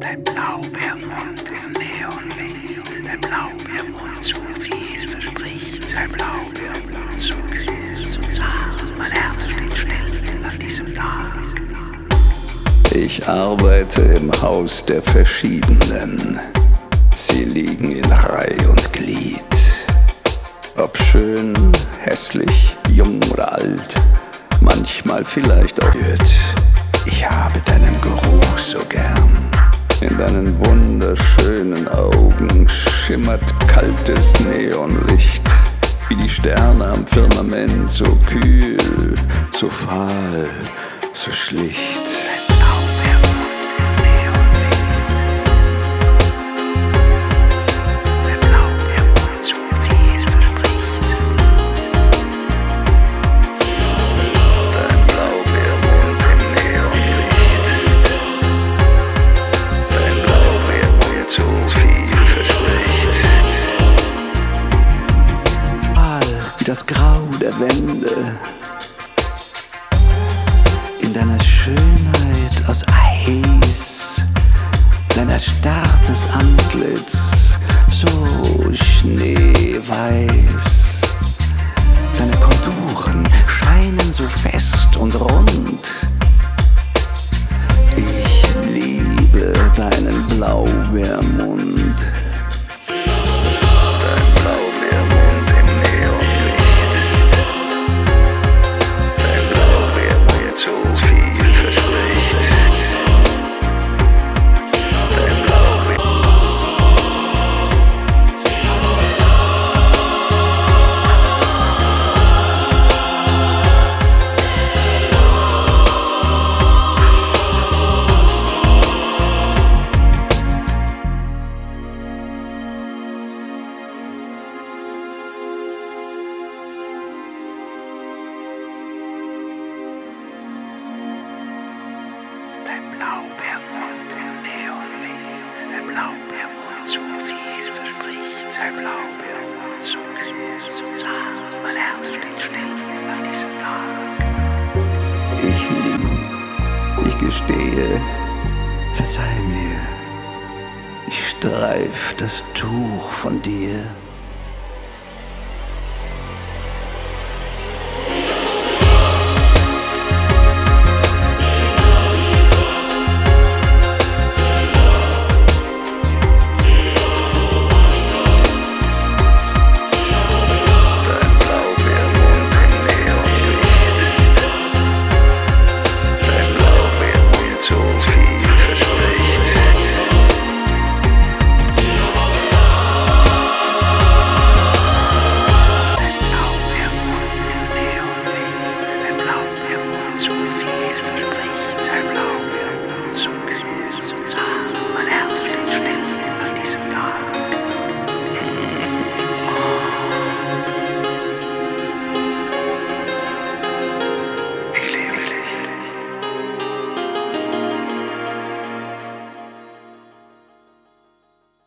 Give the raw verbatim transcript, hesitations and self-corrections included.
Dein Blaubeermund im Neonlicht, dein Blaubeermund so viel verspricht, dein Blaubeermund so kühl, so zart, mein Herz steht still an diesem Tag. Ich arbeite im Haus der Verschiedenen, sie liegen in Reih und Glied. Ob schön, hässlich, jung oder alt, manchmal vielleicht auch wird. Ich habe deinen Geruch so gern. In deinen wunderschönen Augen schimmert kaltes Neonlicht, wie die Sterne am Firmament, so kühl, so fahl, so schlicht. Das Grau der Wände, in deiner Schönheit aus Eis, dein erstarrtes Antlitz, so schneeweiß. Deine Konturen scheinen so fest und rund. Ich liebe deinen Blaubeermund. Dein Blaubeermund im Neonlicht, dein Blaubeermund so viel verspricht, dein Blaubeermund so kühl, so zart, mein Herz steht still an diesem Tag. Ich liebe, ich gestehe, verzeih mir, ich streif das Tuch von dir.